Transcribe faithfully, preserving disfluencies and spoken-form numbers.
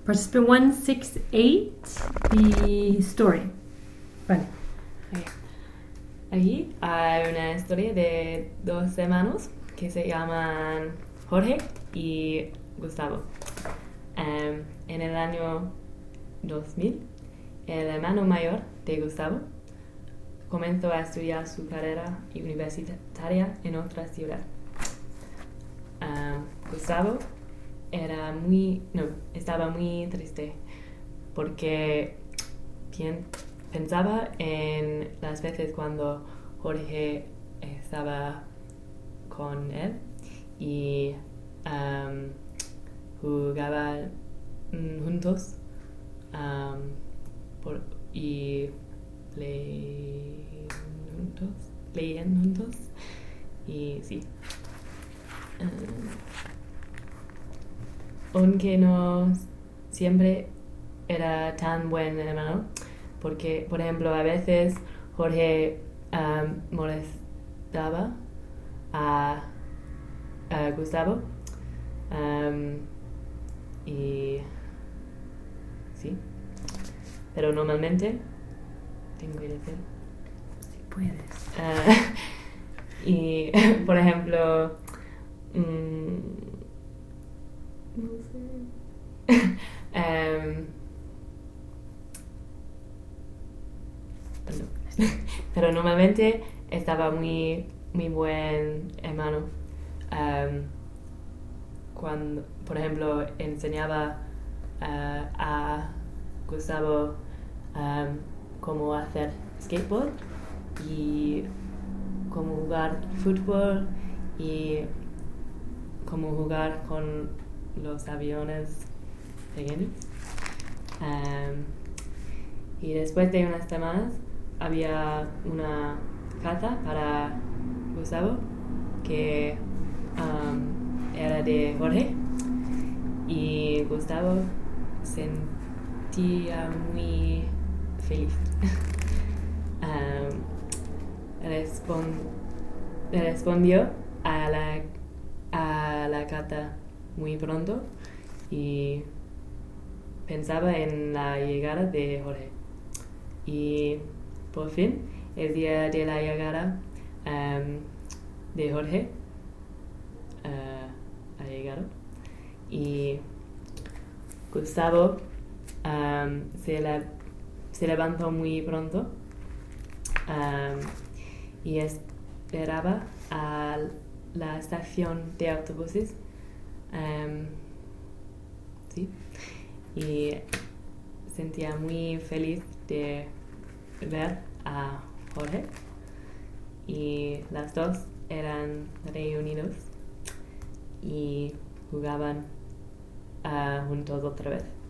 Participant one six eight, the story. Vale. Okay. Aquí hay una historia de dos hermanos que se llaman Jorge y Gustavo. Um, en el año dos mil, el hermano mayor de Gustavo comenzó a estudiar su carrera universitaria en otra ciudad. Um, Gustavo era muy, no, estaba muy triste porque pien, pensaba en las veces cuando Jorge estaba con él y um, jugaban juntos um, por, y leían juntos, leían juntos y sí. Um, aunque no siempre era tan buen hermano, porque, por ejemplo, a veces Jorge um, molestaba a, a Gustavo um, y sí, pero normalmente tengo que decir Si puedes. uh, y por ejemplo um, no sé um, perdón. Pero normalmente estaba muy muy buen hermano um, cuando, por ejemplo, enseñaba uh, a Gustavo um, cómo hacer skateboard y cómo jugar fútbol y cómo jugar con los aviones pequeños. Um, y después de unas semanas había una caza para Gustavo que um, era de Jorge y Gustavo sentía muy feliz. um, respon- respondió a la, a la caza muy pronto y pensaba en la llegada de Jorge. Y por fin, el día de la llegada um, de Jorge uh, ha llegado y Gustavo um, se, la, se levantó muy pronto um, y esperaba a la estación de autobuses um, sí, y sentía muy feliz de ver a Jorge y las dos eran reunidos y jugaban uh, juntos otra vez.